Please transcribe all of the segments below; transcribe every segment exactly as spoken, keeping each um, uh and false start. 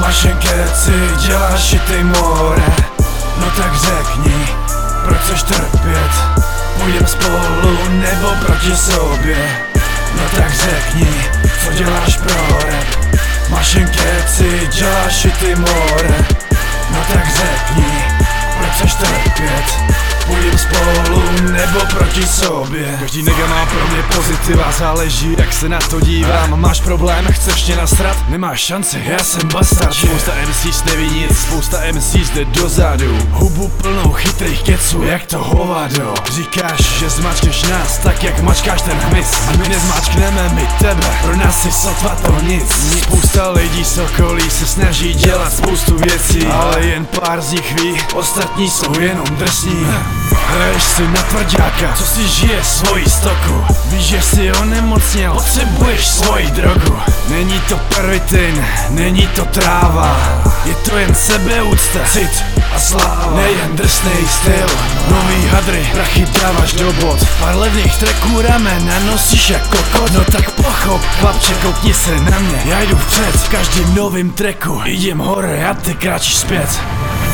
Mašenkeci, děláš šitej more. No tak řekni, proč chceš trpět? Půjdem spolu nebo proti sobě? No tak řekni, co děláš pro rap? Mašenkeci, děláš šitej more. No tak řekni, proč chceš trpět? Půjdem spolu nebo proti sobě? Každý nega má pro mě pozitiva, záleží jak se na to dívám. Máš problém, chceš mě nasrat? Nemáš šanci, já jsem bastard. Spousta em cé neví nic, spousta em cé jde dozadu. Hubu plnou chytrých keců, jak to hovado. Říkáš, že zmačkneš nás, tak jak mačkáš ten hmyz. A my nezmačkneme my tebe, pro nás si sotva to nic. Spousta lidí z okolí se snaží dělat spoustu věcí, ale jen pár z nich ví, ostatní jsou jenom drsní. Hraješ si na tvrďáka, co si žije svoji stoku. Víš, že si onemocněl, potřebuješ svoji drogu. Není to pervitin, není to tráva, je to jen sebeúcta, cit a sláva. Nejen drsnej styl, nový hadry, prachy dáváš do bod. Pár levných tracků ramena nosíš jako kot. No tak pochop, chlapče, koukni se na mě, já jdu vpřed. V každým novým tracku jdem hore a ty kráčíš zpět.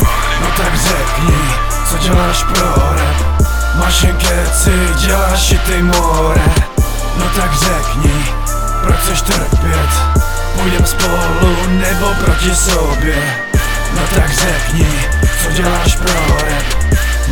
No tak řekni, co děláš pro rap? Mašenkeci, děláš šitej more. No tak řekni, proč chceš trpět? Půjdem spolu nebo proti sobě? No tak řekni, co děláš pro rap?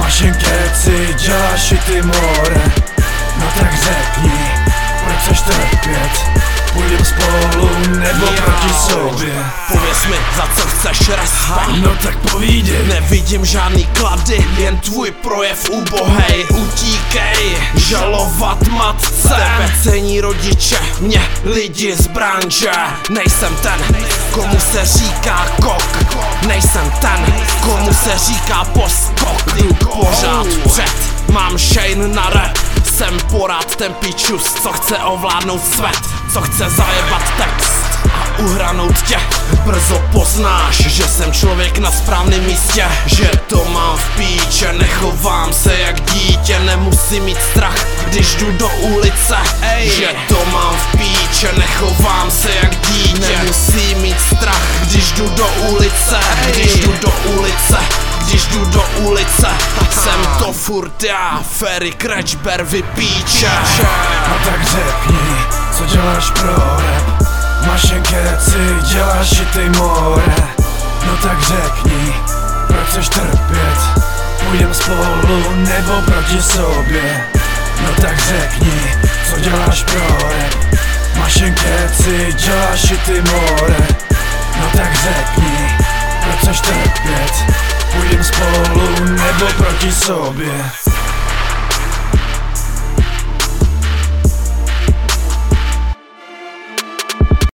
Mašenkeci, děláš šitej more. No tak řekni, proč chceš trpět? Půjdem spolu nebo yeah. proti sobě? Pověz mi, za co chceš respekt? No tak povídej. Nevidím žádný klady, jen tvůj projev ubohej. Utíkej, žalovat matce. Tebe cení rodiče, mě lidi z branže. Nejsem ten, komu se říká kok. Nejsem ten, komu se říká poskok. Jdu pořád před, mám Shane na rap. Jsem porad ten pičus, co chce ovládnout svět, co chce zajebat text a uhranout tě. Brzo poznáš, že jsem člověk na správném místě, že to mám v píče, nechovám se jak dítě. Nemusím mít strach, když jdu do ulice, ej. Že to mám v píče, nechovám se jak dítě. Nemusím mít strach, když jdu do ulice, když jdu do ulice. Když jdu do ulice, jsem to furt já, Ferry Krečber vypíče. No tak řekni, co děláš pro rap? Mašenkeci, děláš šitej more. No tak řekni, proč chceš trpět? Půjdem spolu nebo proti sobě? No tak řekni, co děláš pro rap? Mašenkeci, děláš šitej more. No tak řekni, proč chceš trpět? Půjdem spolu nebo proti sobě?